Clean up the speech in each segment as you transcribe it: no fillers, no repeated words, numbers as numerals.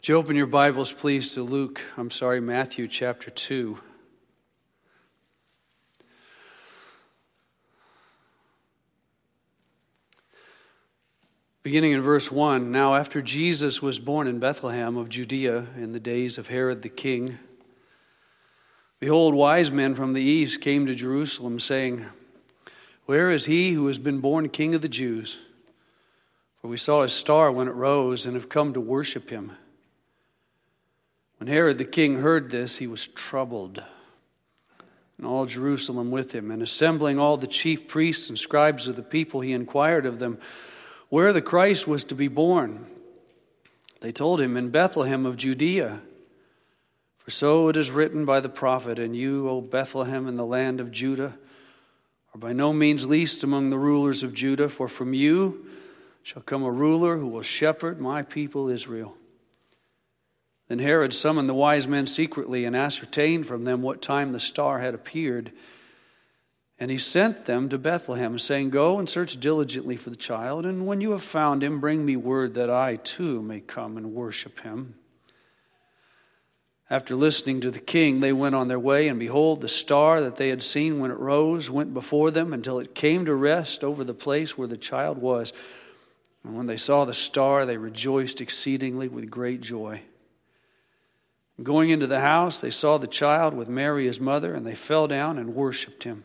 Would you open your Bibles, please, to Matthew chapter 2. Beginning in verse 1, Now after Jesus was born in Bethlehem of Judea in the days of Herod the king, behold, wise men from the east came to Jerusalem, saying, Where is he who has been born King of the Jews? For we saw his star when it rose and have come to worship him. When Herod the king heard this, he was troubled, and all Jerusalem with him. And assembling all the chief priests and scribes of the people, he inquired of them where the Christ was to be born. They told him, In Bethlehem of Judea. For so it is written by the prophet, And you, O Bethlehem, in the land of Judah, are by no means least among the rulers of Judah, for from you shall come a ruler who will shepherd my people Israel. Then Herod summoned the wise men secretly and ascertained from them what time the star had appeared. And he sent them to Bethlehem, saying, Go and search diligently for the child, and when you have found him, bring me word that I too may come and worship him. After listening to the king, they went on their way, and behold, the star that they had seen when it rose went before them until it came to rest over the place where the child was. And when they saw the star, they rejoiced exceedingly with great joy. Going into the house, they saw the child with Mary his mother, and they fell down and worshipped him.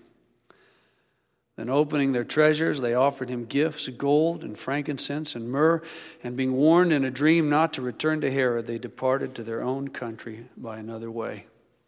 Then opening their treasures, they offered him gifts, gold and frankincense and myrrh, and being warned in a dream not to return to Herod, they departed to their own country by another way.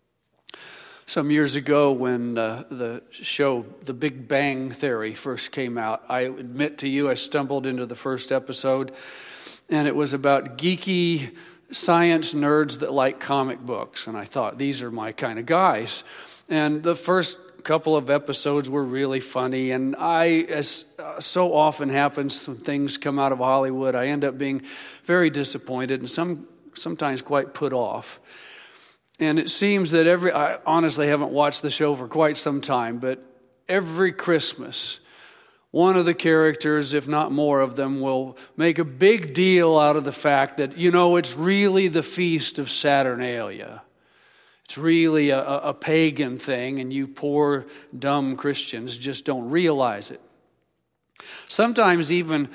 Some years ago, when the show The Big Bang Theory first came out, I admit to you I stumbled into the first episode, and it was about geeky science nerds that like comic books. And I thought, these are my kind of guys. And the first couple of episodes were really funny. And as so often happens when things come out of Hollywood, I end up being very disappointed and sometimes quite put off. And it seems that I honestly haven't watched the show for quite some time, but every Christmas, one of the characters, if not more of them, will make a big deal out of the fact that, it's really the feast of Saturnalia. It's really a pagan thing, and you poor, dumb Christians just don't realize it. Sometimes even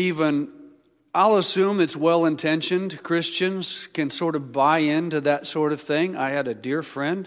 I'll assume it's well-intentioned Christians can sort of buy into that sort of thing. I had a dear friend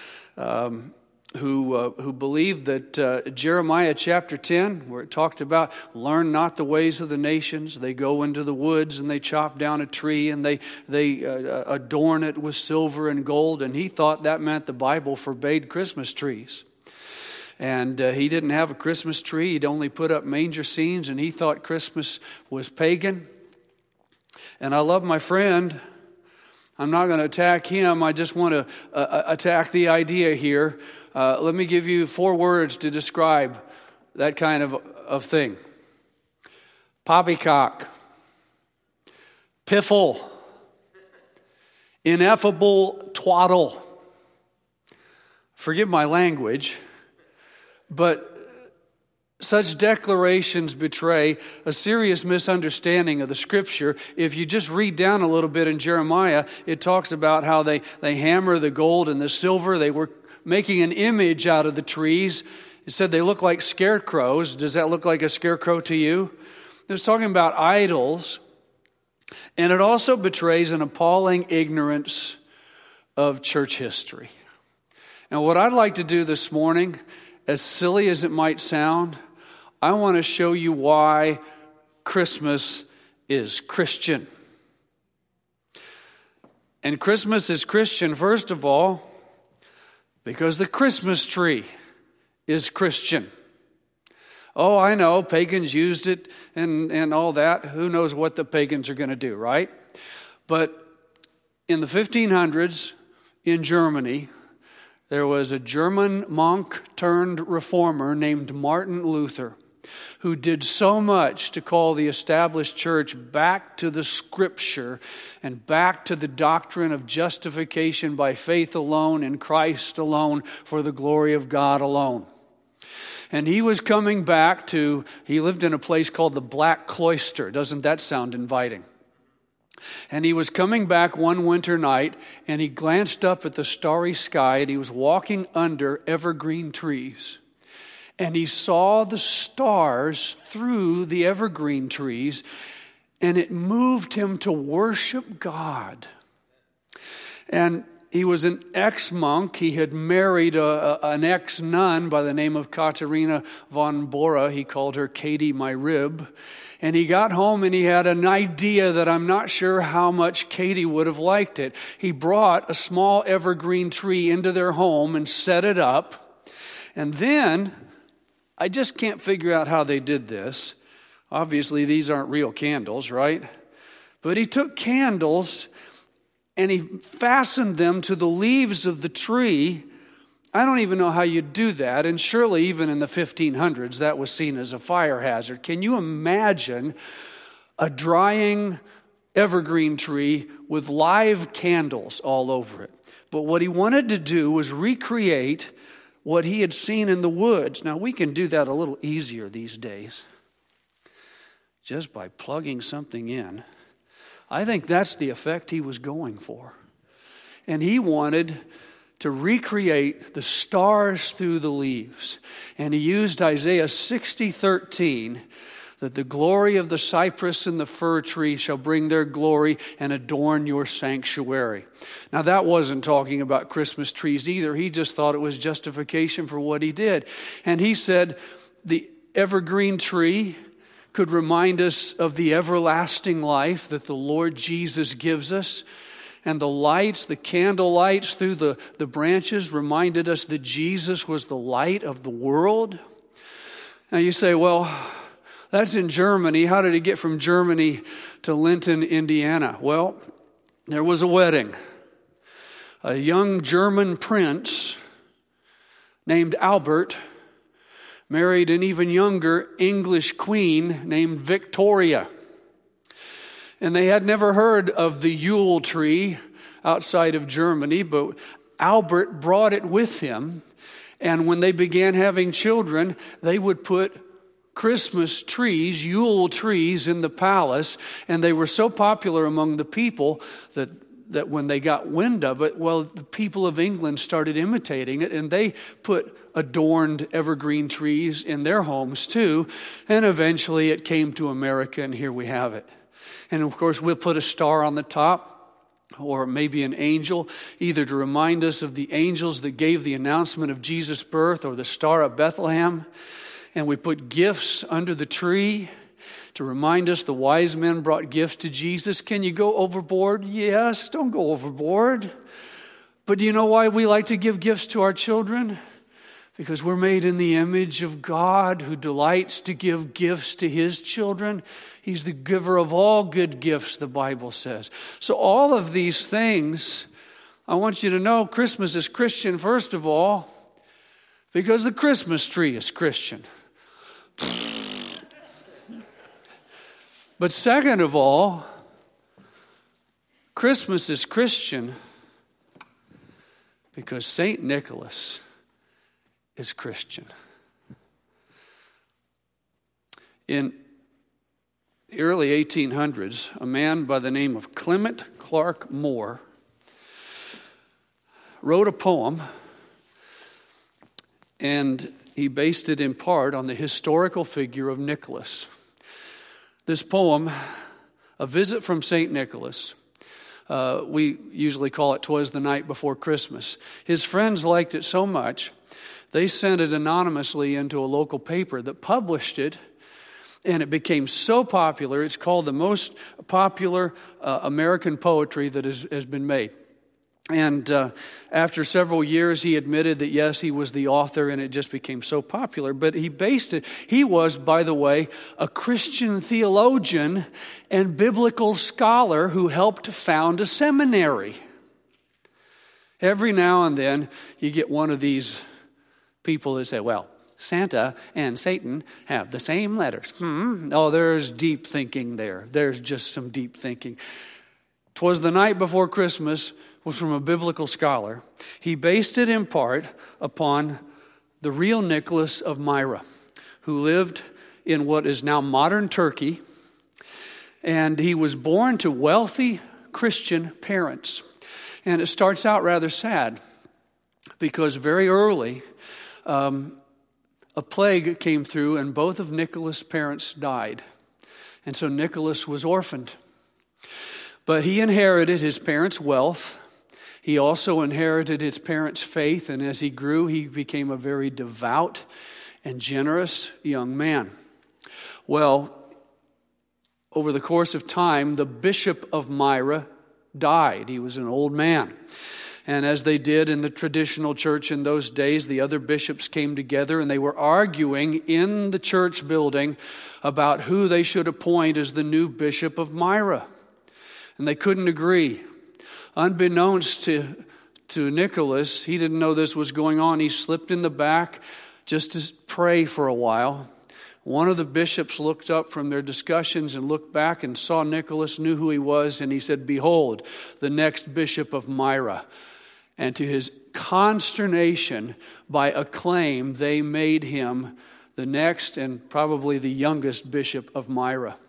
who believed that Jeremiah chapter 10, where it talked about learn not the ways of the nations. They go into the woods and they chop down a tree and they adorn it with silver and gold. And he thought that meant the Bible forbade Christmas trees. And he didn't have a Christmas tree. He'd only put up manger scenes, and he thought Christmas was pagan. And I love my friend. I'm not going to attack him. I just want to attack the idea here. Let me give you 4 words to describe that kind of thing. Poppycock, piffle, ineffable twaddle. Forgive my language, but such declarations betray a serious misunderstanding of the Scripture. If you just read down a little bit in Jeremiah, it talks about how they hammer the gold and the silver. They were making an image out of the trees. It said they look like scarecrows. Does that look like a scarecrow to you? It was talking about idols. And it also betrays an appalling ignorance of church history. And what I'd like to do this morning, as silly as it might sound, I want to show you why Christmas is Christian. And Christmas is Christian, first of all, because the Christmas tree is Christian. Oh, I know, pagans used it and all that. Who knows what the pagans are going to do, right? But in the 1500s in Germany, there was a German monk turned reformer named Martin Luther, who did so much to call the established church back to the Scripture and back to the doctrine of justification by faith alone in Christ alone for the glory of God alone. And he was coming back he lived in a place called the Black Cloister. Doesn't that sound inviting? And he was coming back one winter night, and he glanced up at the starry sky, and he was walking under evergreen trees. And he saw the stars through the evergreen trees, and it moved him to worship God. And he was an ex-monk. He had married an ex-nun by the name of Katerina von Bora. He called her Katie my rib. And he got home and he had an idea that I'm not sure how much Katie would have liked it. He brought a small evergreen tree into their home and set it up. And then, I just can't figure out how they did this. Obviously, these aren't real candles, right? But he took candles and he fastened them to the leaves of the tree. I don't even know how you do that. And surely even in the 1500s, that was seen as a fire hazard. Can you imagine a drying evergreen tree with live candles all over it? But what he wanted to do was recreate what he had seen in the woods. Now, we can do that a little easier these days, just by plugging something in. I think that's the effect he was going for. And he wanted to recreate the stars through the leaves. And he used Isaiah 60:13, that the glory of the cypress and the fir tree shall bring their glory and adorn your sanctuary. Now that wasn't talking about Christmas trees either. He just thought it was justification for what he did. And he said the evergreen tree could remind us of the everlasting life that the Lord Jesus gives us. And the lights, the candle lights through the branches reminded us that Jesus was the light of the world. Now you say, well, that's in Germany. How did he get from Germany to Linton, Indiana? Well, there was a wedding. A young German prince named Albert married an even younger English queen named Victoria. And they had never heard of the Yule tree outside of Germany, but Albert brought it with him. And when they began having children, they would put Christmas trees, Yule trees in the palace. And they were so popular among the people that when they got wind of it, well, the people of England started imitating it, and they put adorned evergreen trees in their homes too. And eventually it came to America, and here we have it. And of course, we'll put a star on the top, or maybe an angel, either to remind us of the angels that gave the announcement of Jesus' birth, or the star of Bethlehem. And we put gifts under the tree to remind us the wise men brought gifts to Jesus. Can you go overboard? Yes, don't go overboard. But do you know why we like to give gifts to our children? Because we're made in the image of God, who delights to give gifts to his children. He's the giver of all good gifts, the Bible says. So all of these things, I want you to know Christmas is Christian, first of all, because the Christmas tree is Christian. But second of all, Christmas is Christian because St. Nicholas is Christian. In the early 1800s, a man by the name of Clement Clark Moore wrote a poem, and he based it in part on the historical figure of Nicholas. This poem, A Visit from St. Nicholas, we usually call it 'Twas the Night Before Christmas. His friends liked it so much, they sent it anonymously into a local paper that published it, and it became so popular, it's called the most popular American poetry that has been made. And after several years, he admitted that, yes, he was the author, and it just became so popular. But he based it, he was, by the way, a Christian theologian and biblical scholar who helped found a seminary. Every now and then, you get one of these people that say, well, Santa and Satan have the same letters. Oh, there's deep thinking there. There's just some deep thinking. 'Twas the Night Before Christmas was from a biblical scholar. He based it in part upon the real Nicholas of Myra, who lived in what is now modern Turkey. And he was born to wealthy Christian parents. And it starts out rather sad because very early, a plague came through and both of Nicholas' parents died. And so Nicholas was orphaned. But he inherited his parents' wealth. He also inherited his parents' faith. And as he grew, he became a very devout and generous young man. Well, over the course of time, the bishop of Myra died. He was an old man. And as they did in the traditional church in those days, the other bishops came together and they were arguing in the church building about who they should appoint as the new bishop of Myra. And they couldn't agree. Unbeknownst to Nicholas, he didn't know this was going on. He slipped in the back just to pray for a while. One of the bishops looked up from their discussions and looked back and saw Nicholas, knew who he was, and he said, "Behold, the next bishop of Myra." And to his consternation, by acclaim, they made him the next and probably the youngest bishop of Myra.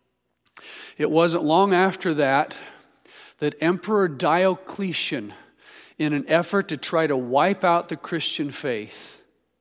It wasn't long after that Emperor Diocletian, in an effort to try to wipe out the Christian faith,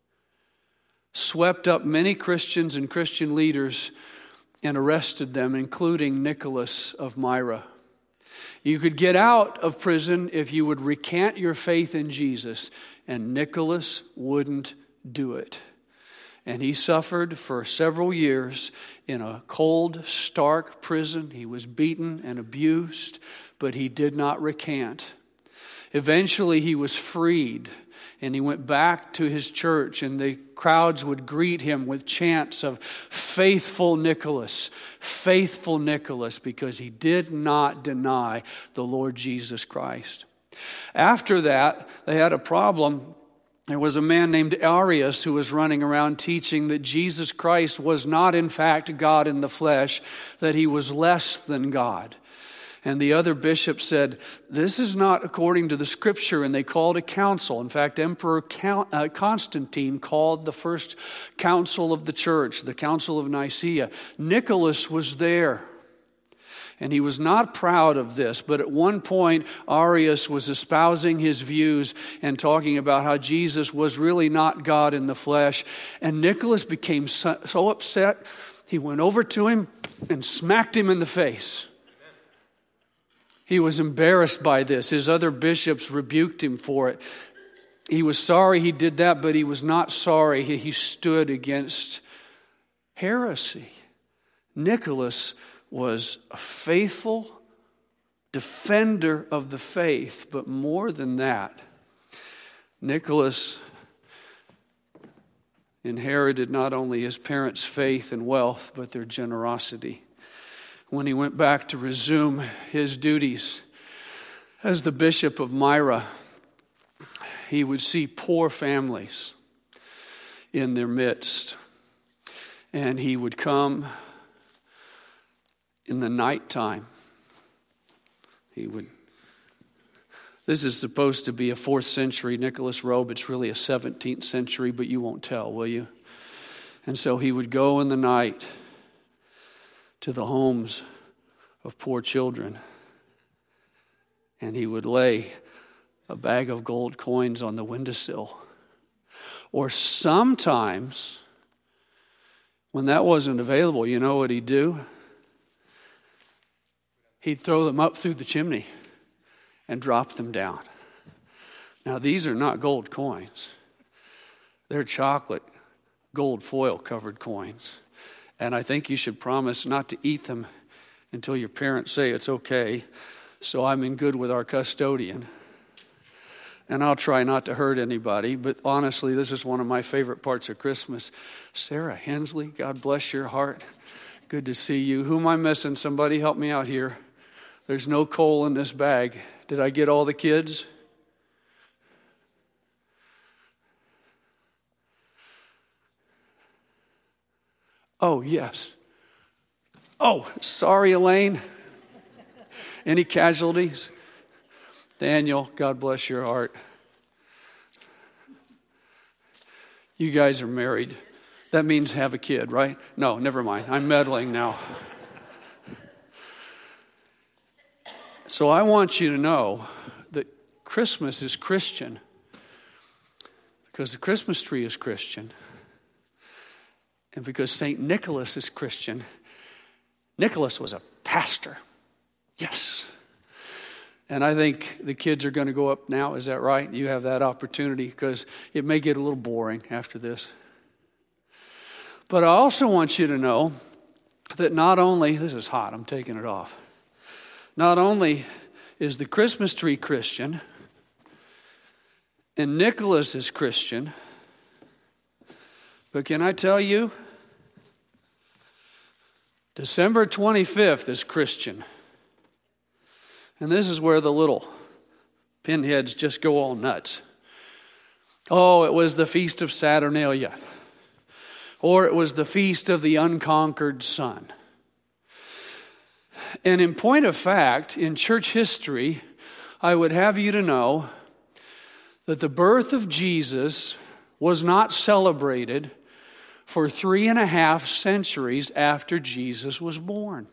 swept up many Christians and Christian leaders and arrested them, including Nicholas of Myra. You could get out of prison if you would recant your faith in Jesus, and Nicholas wouldn't do it. And he suffered for several years in a cold, stark prison. He was beaten and abused, but he did not recant. Eventually he was freed, and he went back to his church, and the crowds would greet him with chants of faithful Nicholas, because he did not deny the Lord Jesus Christ. After that, they had a problem. There was a man named Arius who was running around teaching that Jesus Christ was not in fact God in the flesh, that he was less than God. And the other bishop said, "This is not according to the scripture," and they called a council. In fact, Emperor Constantine called the first council of the church, the Council of Nicaea. Nicholas was there. And he was not proud of this, but at one point, Arius was espousing his views and talking about how Jesus was really not God in the flesh. And Nicholas became so upset, he went over to him and smacked him in the face. He was embarrassed by this. His other bishops rebuked him for it. He was sorry he did that, but he was not sorry he stood against heresy. Nicholas was a faithful defender of the faith, but more than that, Nicholas inherited not only his parents' faith and wealth, but their generosity. When he went back to resume his duties as the bishop of Myra, he would see poor families in their midst. And he would come in the nighttime. This is supposed to be a 4th century Nicholas robe. It's really a 17th century, but you won't tell, will you? And so he would go in the night to the homes of poor children, and he would lay a bag of gold coins on the windowsill. Or sometimes, when that wasn't available, you know what he'd do? He'd throw them up through the chimney and drop them down. Now, these are not gold coins. They're chocolate, gold foil covered coins. And I think you should promise not to eat them until your parents say it's okay. So I'm in good with our custodian. And I'll try not to hurt anybody. But honestly, this is one of my favorite parts of Christmas. Sarah Hensley, God bless your heart. Good to see you. Who am I missing? Somebody help me out here. There's no coal in this bag. Did I get all the kids? Oh, yes. Oh, sorry, Elaine. Any casualties? Daniel, God bless your heart. You guys are married. That means have a kid, right? No, never mind. I'm meddling now. So I want you to know that Christmas is Christian because the Christmas tree is Christian. And because St. Nicholas is Christian. Nicholas was a pastor. Yes. And I think the kids are going to go up now. Is that right? You have that opportunity because it may get a little boring after this. But I also want you to know that not only, this is hot, I'm taking it off. Not only is the Christmas tree Christian and Nicholas is Christian, but can I tell you, December 25th is Christian. And this is where the little pinheads just go all nuts. Oh, it was the Feast of Saturnalia. Or it was the Feast of the Unconquered Sun. And in point of fact, in church history, I would have you to know that the birth of Jesus was not celebrated for 3.5 centuries after Jesus was born.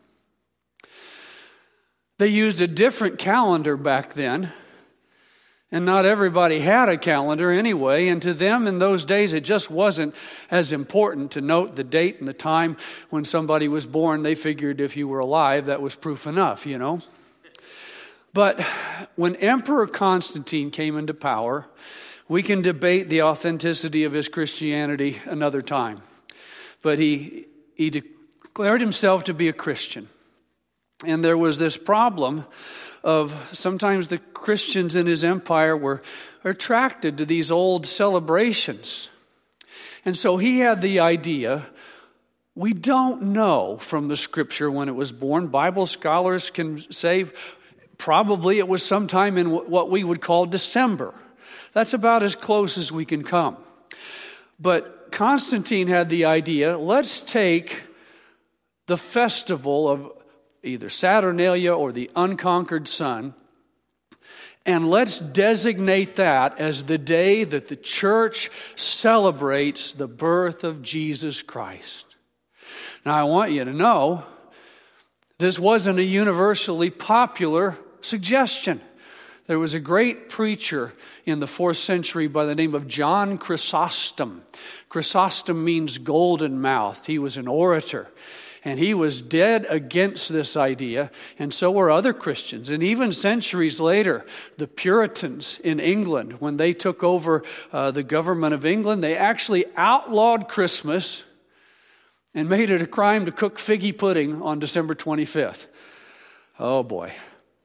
They used a different calendar back then, and not everybody had a calendar anyway, and to them in those days it just wasn't as important to note the date and the time when somebody was born. They figured if you were alive, that was proof enough, you know. But when Emperor Constantine came into power, we can debate the authenticity of his Christianity another time. But he declared himself to be a Christian. And there was this problem of sometimes the Christians in his empire were attracted to these old celebrations. And so he had the idea, we don't know from the scripture when it was born. Bible scholars can say probably it was sometime in what we would call December. That's about as close as we can come. But Constantine had the idea, let's take the festival of either Saturnalia or the Unconquered Sun, and let's designate that as the day that the church celebrates the birth of Jesus Christ. Now, I want you to know, this wasn't a universally popular suggestion. There was a great preacher in the 4th century by the name of John Chrysostom. Chrysostom means golden mouthed. He was an orator. And he was dead against this idea, and so were other Christians. And even centuries later, the Puritans in England, when they took over the government of England, they actually outlawed Christmas and made it a crime to cook figgy pudding on December 25th. Oh boy.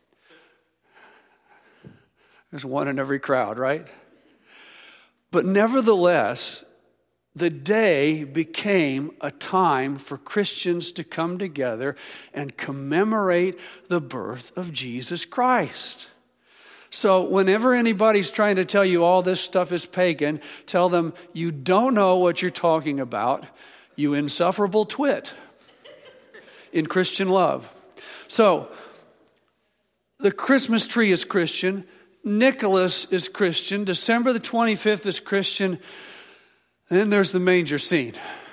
There's one in every crowd, right? But nevertheless, the day became a time for Christians to come together and commemorate the birth of Jesus Christ. So whenever anybody's trying to tell you all this stuff is pagan, tell them you don't know what you're talking about, you insufferable twit, in Christian love. So the Christmas tree is Christian. Nicholas is Christian. December the 25th is Christian. And then there's the manger scene.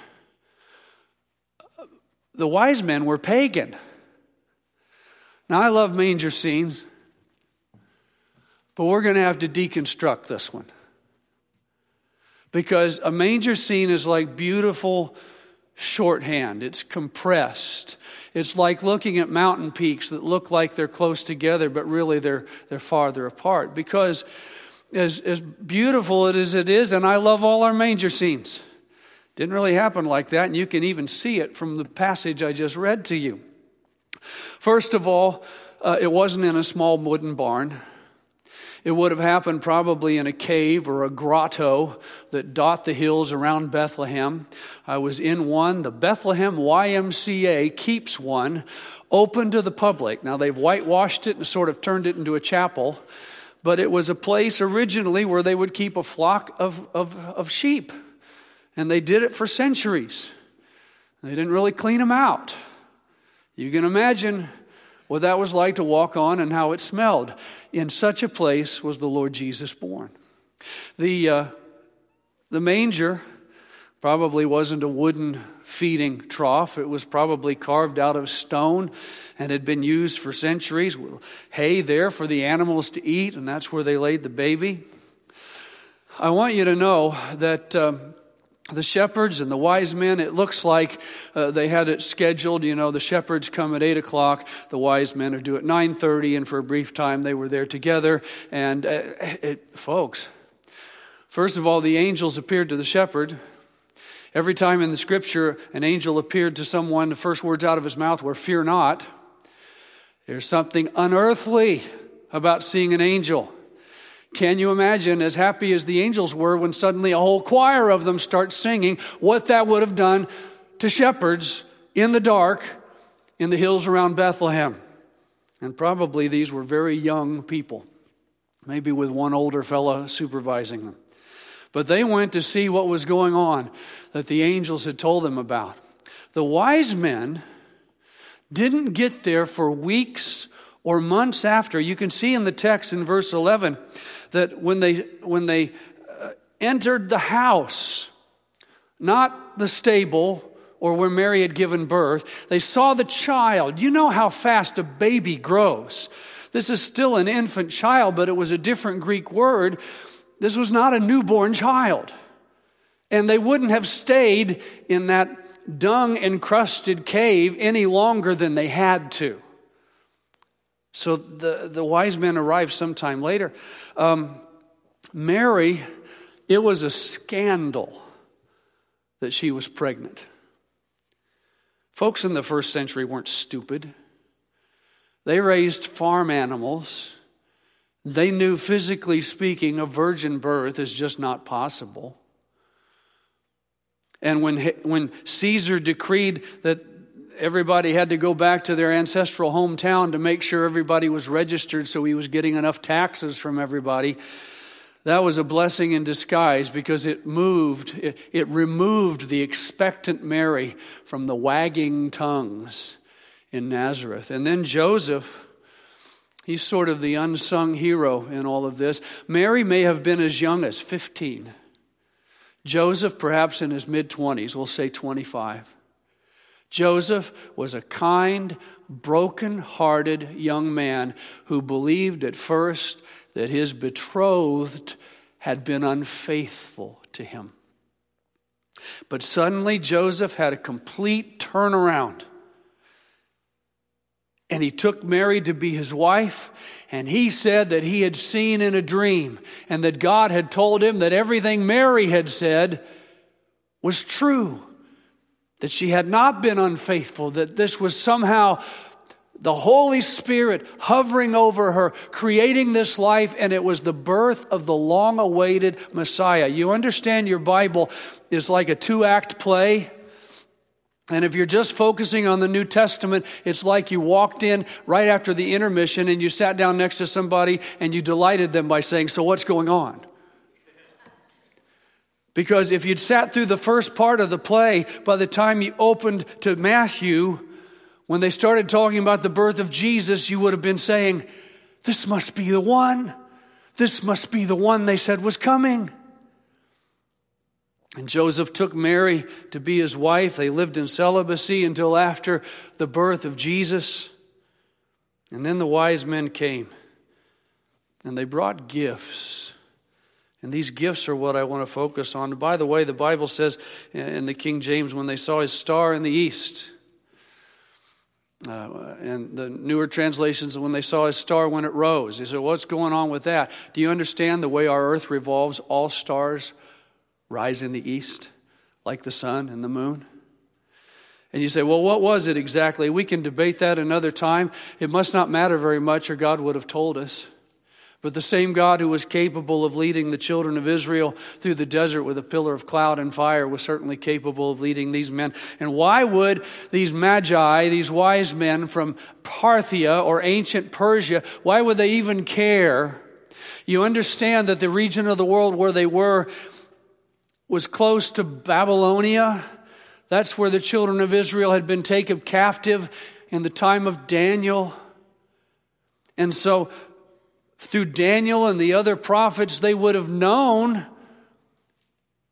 The wise men were pagan. Now, I love manger scenes, but we're going to have to deconstruct this one. Because a manger scene is like beautiful shorthand. It's compressed. It's like looking at mountain peaks that look like they're close together, but really they're farther apart. Because as beautiful as it is, and I love all our manger scenes. Didn't really happen like that, and you can even see it from the passage I just read to you. First of all, it wasn't in a small wooden barn. It would have happened probably in a cave or a grotto that dot the hills around Bethlehem. I was in one. The Bethlehem YMCA keeps one open to the public. Now, they've whitewashed it and sort of turned it into a chapel. But it was a place originally where they would keep a flock of sheep. And they did it for centuries. They didn't really clean them out. You can imagine what that was like to walk on and how it smelled. In such a place was the Lord Jesus born. The manger Probably wasn't a wooden feeding trough. It was probably carved out of stone and had been used for centuries. Hay there for the animals to eat, and that's where they laid the baby. I want you to know that the shepherds and the wise men, it looks like they had it scheduled. You know, the shepherds come at 8 o'clock. The wise men are due at 9:30, and for a brief time they were there together. And folks, first of all, the angels appeared to the shepherd. Every time in the scripture an angel appeared to someone, the first words out of his mouth were, "Fear not." There's something unearthly about seeing an angel. Can you imagine, as happy as the angels were, when suddenly a whole choir of them starts singing, what that would have done to shepherds in the dark in the hills around Bethlehem? And probably these were very young people, maybe with one older fella supervising them. But they went to see what was going on that the angels had told them about. The wise men didn't get there for weeks or months after. You can see in the text in verse 11 that when they entered the house, not the stable or where Mary had given birth, they saw the child. You know how fast a baby grows. This is still an infant child, but it was a different Greek word. This was not a newborn child. And they wouldn't have stayed in that dung-encrusted cave any longer than they had to. So the wise men arrived sometime later. Mary, it was a scandal that she was pregnant. Folks in the first century weren't stupid. They raised farm animals. They knew, physically speaking, a virgin birth is just not possible. And when Caesar decreed that everybody had to go back to their ancestral hometown to make sure everybody was registered so he was getting enough taxes from everybody, that was a blessing in disguise, because it removed the expectant Mary from the wagging tongues in Nazareth. And then Joseph, he's sort of the unsung hero in all of this. Mary may have been as young as 15. Joseph, perhaps in his mid-20s, we'll say 25. Joseph was a kind, broken-hearted young man who believed at first that his betrothed had been unfaithful to him. But suddenly Joseph had a complete turnaround. And he took Mary to be his wife, and he said that he had seen in a dream and that God had told him that everything Mary had said was true, that she had not been unfaithful, that this was somehow the Holy Spirit hovering over her, creating this life, and it was the birth of the long-awaited Messiah. You understand, your Bible is like a 2-act play. And if you're just focusing on the New Testament, it's like you walked in right after the intermission and you sat down next to somebody and you delighted them by saying, "So what's going on?" Because if you'd sat through the first part of the play, by the time you opened to Matthew, when they started talking about the birth of Jesus, you would have been saying, "This must be the one. This must be the one they said was coming." And Joseph took Mary to be his wife. They lived in celibacy until after the birth of Jesus. And then the wise men came, and they brought gifts. And these gifts are what I want to focus on. By the way, the Bible says in the King James, when they saw his star in the east, and the newer translations, when they saw his star when it rose. He said, what's going on with that? Do you understand the way our earth revolves? All stars rise in the east, like the sun and the moon. And you say, well, what was it exactly? We can debate that another time. It must not matter very much, or God would have told us. But the same God who was capable of leading the children of Israel through the desert with a pillar of cloud and fire was certainly capable of leading these men. And why would these magi, these wise men from Parthia or ancient Persia, why would they even care? You understand that the region of the world where they were was close to Babylonia. That's where the children of Israel had been taken captive in the time of Daniel. And so through Daniel and the other prophets, they would have known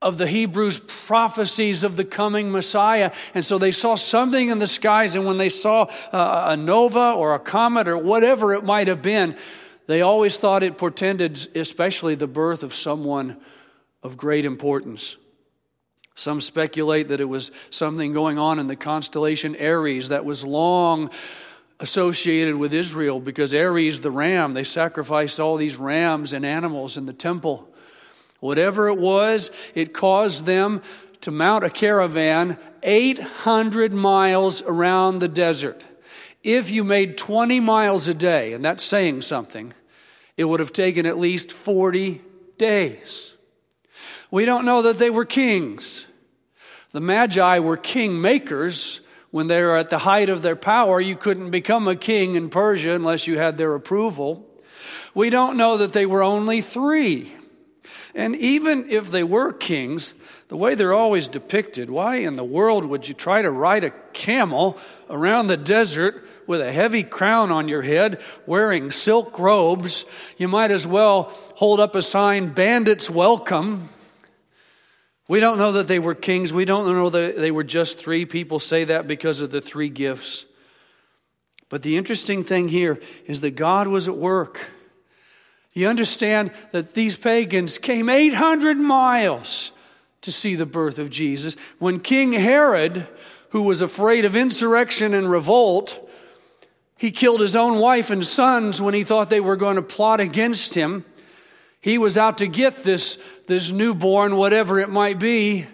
of the Hebrews' prophecies of the coming Messiah. And so they saw something in the skies, and when they saw a nova or a comet or whatever it might have been, they always thought it portended especially the birth of someone of great importance. Some speculate that it was something going on in the constellation Aries that was long associated with Israel, because Aries, the ram, they sacrificed all these rams and animals in the temple. Whatever it was, it caused them to mount a caravan 800 miles around the desert. If you made 20 miles a day, and that's saying something, it would have taken at least 40 days. We don't know that they were kings. The Magi were king makers. When they were at the height of their power, you couldn't become a king in Persia unless you had their approval. We don't know that they were only 3. And even if they were kings, the way they're always depicted, why in the world would you try to ride a camel around the desert with a heavy crown on your head, wearing silk robes? You might as well hold up a sign, "Bandits welcome." We don't know that they were kings. We don't know that they were just 3. People say that because of the 3 gifts. But the interesting thing here is that God was at work. You understand that these pagans came 800 miles to see the birth of Jesus. When King Herod, who was afraid of insurrection and revolt, he killed his own wife and sons when he thought they were going to plot against him. He was out to get this newborn, whatever it might be.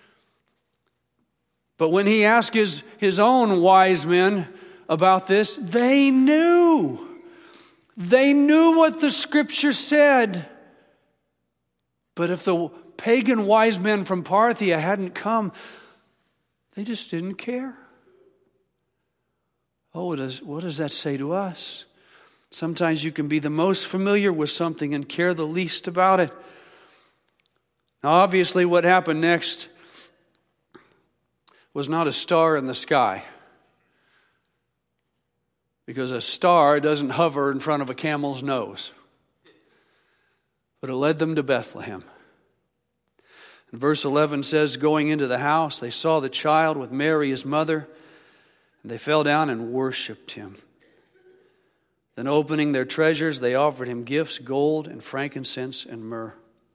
But when he asked his own wise men about this, they knew. They knew what the Scripture said. But if the pagan wise men from Parthia hadn't come, they just didn't care. Oh, what does that say to us? Sometimes you can be the most familiar with something and care the least about it. Now, obviously, what happened next was not a star in the sky, because a star doesn't hover in front of a camel's nose. But it led them to Bethlehem. And verse 11 says, going into the house, they saw the child with Mary, his mother, and they fell down and worshiped him. Then opening their treasures, they offered him gifts, gold and frankincense and myrrh.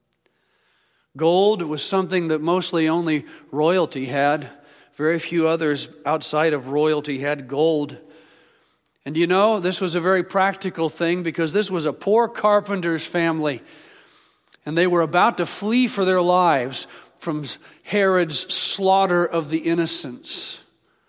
Gold was something that mostly only royalty had. Very few others outside of royalty had gold. And you know, this was a very practical thing, because this was a poor carpenter's family. And they were about to flee for their lives from Herod's slaughter of the innocents.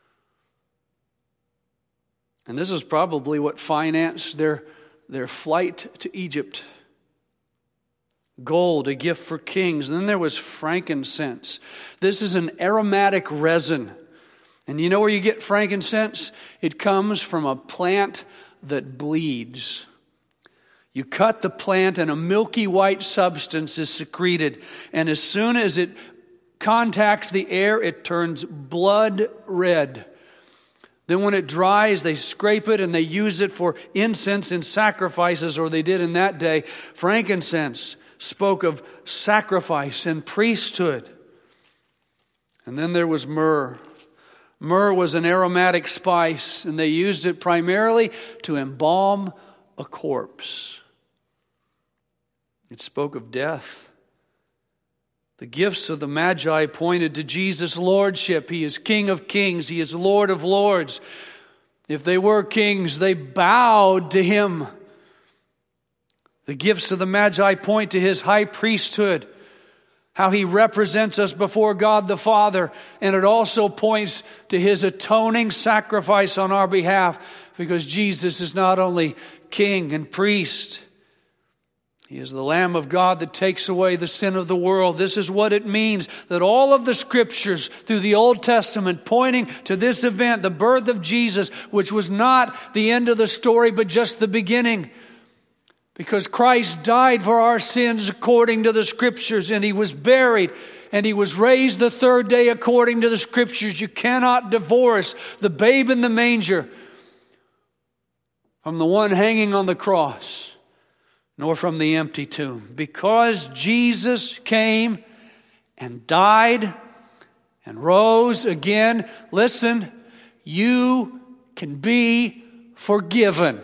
And this is probably what financed their flight to Egypt. Gold, a gift for kings. And then there was frankincense. This is an aromatic resin. And you know where you get frankincense? It comes from a plant that bleeds. You cut the plant and a milky white substance is secreted. And as soon as it contacts the air, it turns blood red. Then when it dries, they scrape it and they use it for incense and sacrifices, or they did in that day. Frankincense spoke of sacrifice and priesthood. And then there was myrrh. Myrrh was an aromatic spice, and they used it primarily to embalm a corpse. It spoke of death. The gifts of the Magi pointed to Jesus' lordship. He is King of kings. He is Lord of lords. If they were kings, they bowed to him. The gifts of the Magi point to his high priesthood, how he represents us before God the Father. And it also points to his atoning sacrifice on our behalf, because Jesus is not only king and priest, he is the Lamb of God that takes away the sin of the world. This is what it means that all of the Scriptures through the Old Testament pointing to this event, the birth of Jesus, which was not the end of the story, but just the beginning. Because Christ died for our sins according to the Scriptures, and he was buried, and he was raised the 3rd day according to the Scriptures. You cannot divorce the babe in the manger from the one hanging on the cross, nor from the empty tomb. Because Jesus came and died and rose again. Listen, you can be forgiven.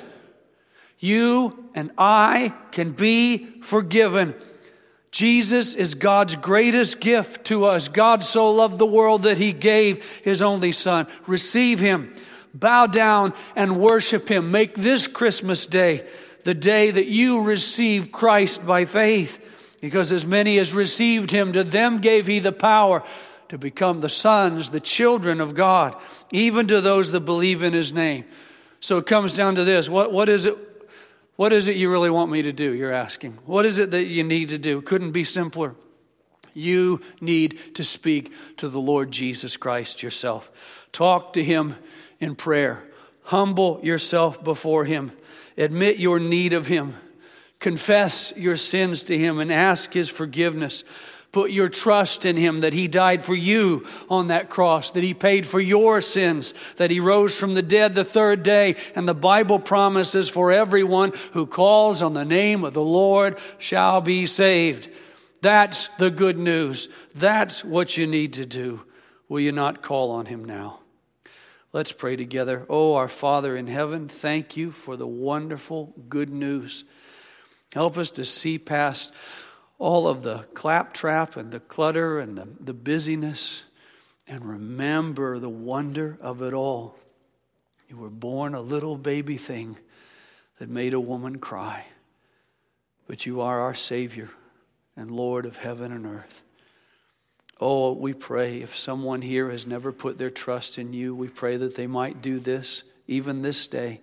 You and I can be forgiven. Jesus is God's greatest gift to us. God so loved the world that He gave His only Son. Receive Him. Bow down and worship Him. Make this Christmas day the day that you receive Christ by faith. Because as many as received Him, to them gave He the power to become the sons, the children of God, even to those that believe in His name. So it comes down to this. What is it? What is it you really want me to do? You're asking. What is it that you need to do? Couldn't be simpler. You need to speak to the Lord Jesus Christ yourself. Talk to Him in prayer. Humble yourself before Him. Admit your need of Him. Confess your sins to Him and ask His forgiveness. Put your trust in Him that He died for you on that cross, that He paid for your sins, that He rose from the dead the third day. And the Bible promises for everyone who calls on the name of the Lord shall be saved. That's the good news. That's what you need to do. Will you not call on Him now? Let's pray together. Oh, our Father in heaven, thank You for the wonderful good news. Help us to see past all of the claptrap and the clutter and the busyness, and remember the wonder of it all. You were born a little baby thing that made a woman cry. But You are our Savior and Lord of heaven and earth. Oh, we pray if someone here has never put their trust in You, we pray that they might do this even this day.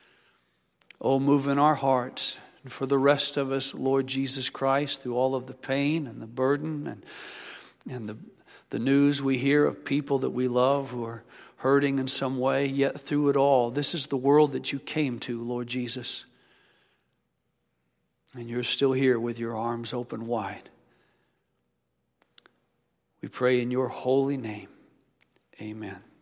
Oh, move in our hearts. And for the rest of us, Lord Jesus Christ, through all of the pain and the burden and the news we hear of people that we love who are hurting in some way, yet through it all, this is the world that You came to, Lord Jesus. And You're still here with Your arms open wide. We pray in Your holy name. Amen.